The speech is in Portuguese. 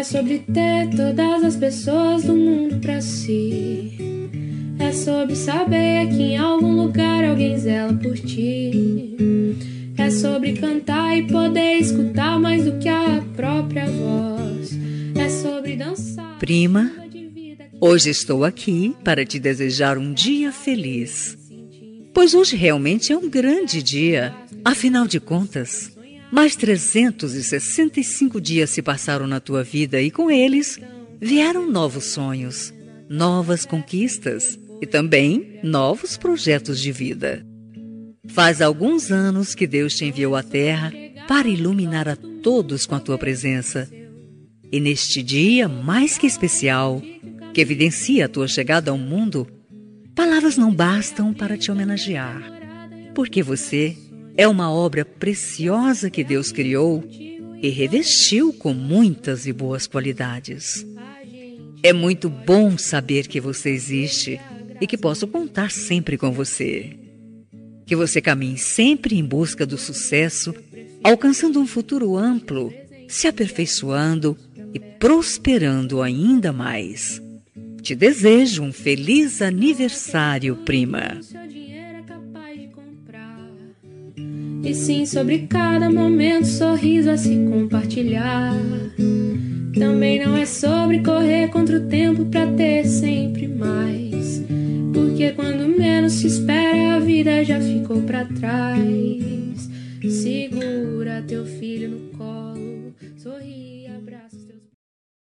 sobre ter todas as pessoas do mundo pra si. É sobre saber que em algum lugar alguém zela por ti. É sobre cantar e poder escutar mais do que a própria voz. É sobre dançar. Prima, hoje estou aqui para te desejar um dia feliz. Pois hoje realmente é um grande dia. Afinal de contas, mais 365 dias se passaram na tua vida e com eles vieram novos sonhos, novas conquistas e também novos projetos de vida. Faz alguns anos que Deus te enviou à Terra para iluminar a todos com a tua presença. E neste dia mais que especial, que evidencia a tua chegada ao mundo, palavras não bastam para te homenagear, porque você é uma obra preciosa que Deus criou e revestiu com muitas e boas qualidades. É muito bom saber que você existe e que posso contar sempre com você. Que você caminhe sempre em busca do sucesso, alcançando um futuro amplo, se aperfeiçoando e prosperando ainda mais. Te desejo um feliz aniversário, prima. E sim, sobre cada momento, sorriso a se compartilhar. Também não é sobre correr contra o tempo pra ter sempre mais. Porque quando menos se espera, a vida já ficou pra trás. Segura teu filho no colo, sorri.